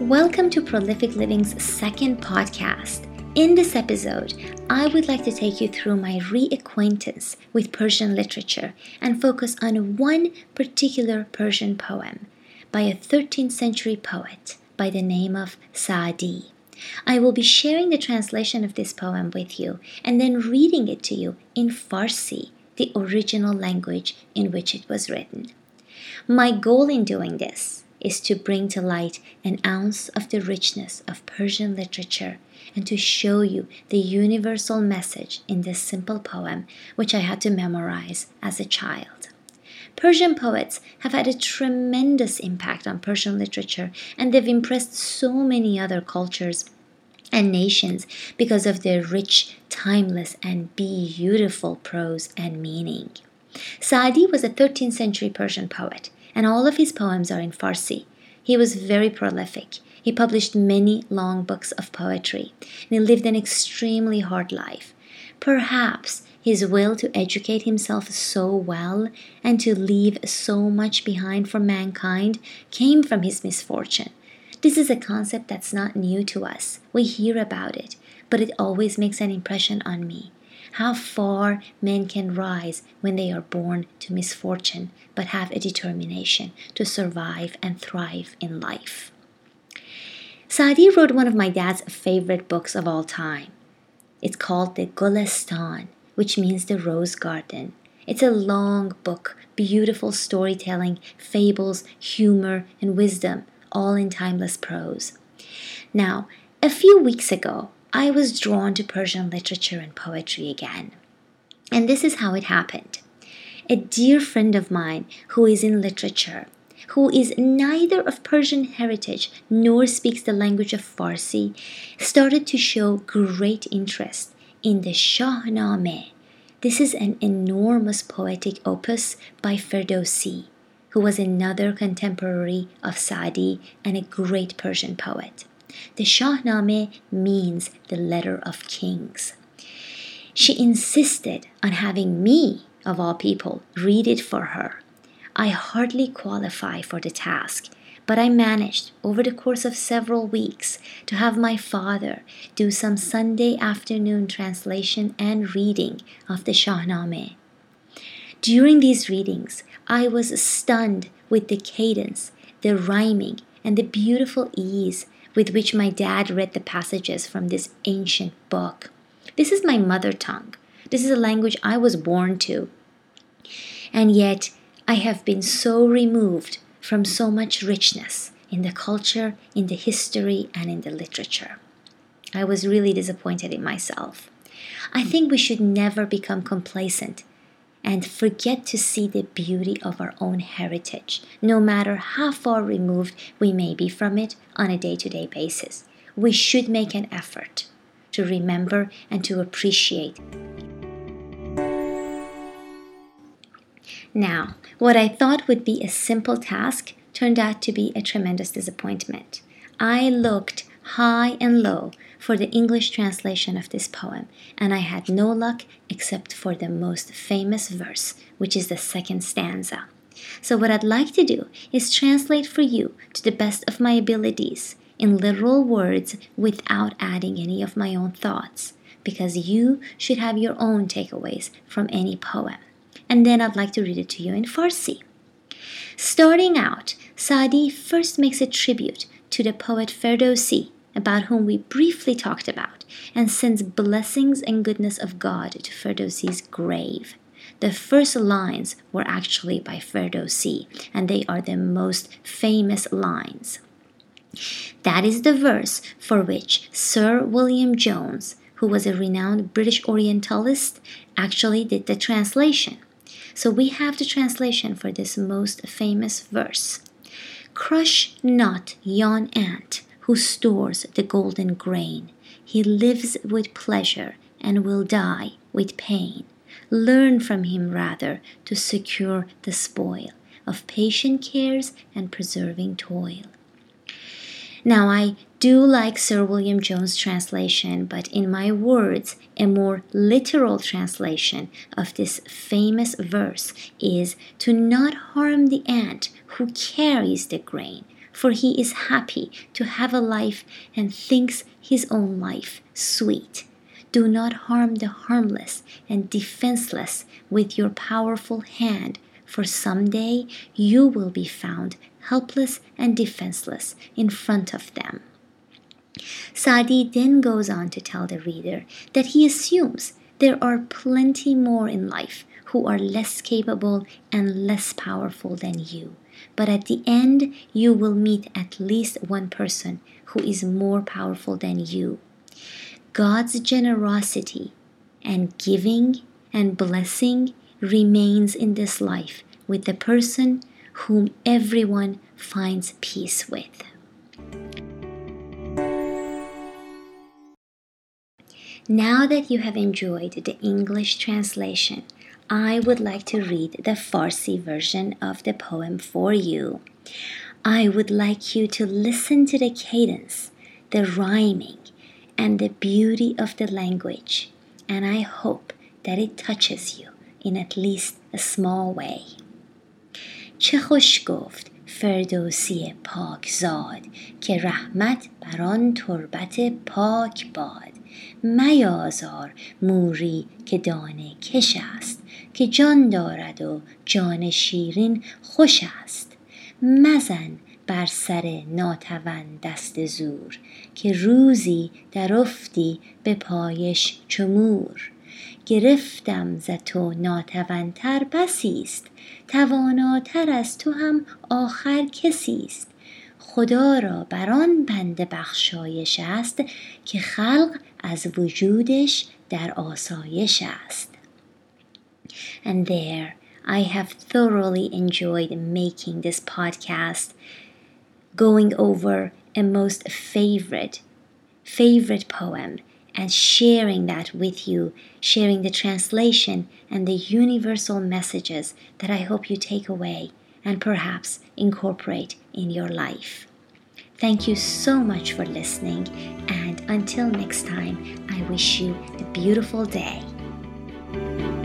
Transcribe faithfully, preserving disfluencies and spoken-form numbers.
Welcome to Prolific Living's second podcast. In this episode, I would like to take you through my reacquaintance with Persian literature and focus on one particular Persian poem by a thirteenth century poet by the name of Saadi. I will be sharing the translation of this poem with you and then reading it to you in Farsi, the original language in which it was written. My goal in doing this is to bring to light an ounce of the richness of Persian literature and to show you the universal message in this simple poem, which I had to memorize as a child. Persian poets have had a tremendous impact on Persian literature, and they've impressed so many other cultures and nations because of their rich, timeless, and beautiful prose and meaning. Saadi was a thirteenth century Persian poet, and all of his poems are in Farsi. He was very prolific. He published many long books of poetry, and he lived an extremely hard life. Perhaps his will to educate himself so well and to leave so much behind for mankind came from his misfortune. This is a concept that's not new to us. We hear about it, but it always makes an impression on me. How far men can rise when they are born to misfortune, but have a determination to survive and thrive in life. Saadi wrote one of my dad's favorite books of all time. It's called the Golestan, which means the rose garden. It's a long book, beautiful storytelling, fables, humor, and wisdom, all in timeless prose. Now, a few weeks ago, I was drawn to Persian literature and poetry again. And this is how it happened. A dear friend of mine who is in literature, who is neither of Persian heritage nor speaks the language of Farsi, started to show great interest in the Shahnameh. This is an enormous poetic opus by Ferdowsi, who was another contemporary of Saadi and a great Persian poet. The Shahnameh means the letter of kings. She insisted on having me, of all people, read it for her. I hardly qualify for the task, but I managed over the course of several weeks to have my father do some Sunday afternoon translation and reading of the Shahnameh. During these readings, I was stunned with the cadence, the rhyming, and the beautiful ease with which my dad read the passages from this ancient book. This is my mother tongue. This is a language I was born to. And yet, I have been so removed from so much richness in the culture, in the history, and in the literature. I was really disappointed in myself. I think we should never become complacent and forget to see the beauty of our own heritage, no matter how far removed we may be from it on a day-to-day basis. We should make an effort to remember and to appreciate. Now, what I thought would be a simple task turned out to be a tremendous disappointment. I looked high and low for the English translation of this poem, and I had no luck except for the most famous verse, which is the second stanza. So what I'd like to do is translate for you to the best of my abilities in literal words without adding any of my own thoughts, because you should have your own takeaways from any poem. And then I'd like to read it to you in Farsi. Starting out, Saadi first makes a tribute to the poet Ferdowsi, about whom we briefly talked about, and sends blessings and goodness of God to Ferdowsi's grave. The first lines were actually by Ferdowsi, and they are the most famous lines. That is the verse for which Sir William Jones, who was a renowned British Orientalist, actually did the translation. So we have the translation for this most famous verse. Crush not yon ant who stores the golden grain. He lives with pleasure and will die with pain. Learn from him rather to secure the spoil of patient cares and persevering toil. Now, I do like Sir William Jones' translation, but in my words, a more literal translation of this famous verse is to not harm the ant who carries the grain, for he is happy to have a life and thinks his own life sweet. Do not harm the harmless and defenseless with your powerful hand, for someday you will be found helpless and defenseless in front of them. Saadi then goes on to tell the reader that he assumes there are plenty more in life who are less capable and less powerful than you. But at the end, you will meet at least one person who is more powerful than you. God's generosity and giving and blessing remains in this life with the person whom everyone finds peace with. Now that you have enjoyed the English translation, I would like to read the Farsi version of the poem for you. I would like you to listen to the cadence, the rhyming, and the beauty of the language, and I hope that it touches you in at least a small way. چه خوش گفت فردوسی پاکزاد که رحمت بر آن تربت پاک باد. میازار موری که دانه کش است که جان دارد و جان شیرین خوش است. مزن بر سر ناتوان دست زور که روزی در افتی به پایش چو مور. گرفتم ز تو ناتوانتر بسی است، تواناتر از تو هم آخر کسی است. خدا را بر آن بنده بخشایش است که خلق از وجودش در آسایش است. And there, I have thoroughly enjoyed making this podcast, going over a most favorite, favorite poem and sharing that with you, sharing the translation and the universal messages that I hope you take away and perhaps incorporate in your life. Thank you so much for listening, and until next time, I wish you a beautiful day.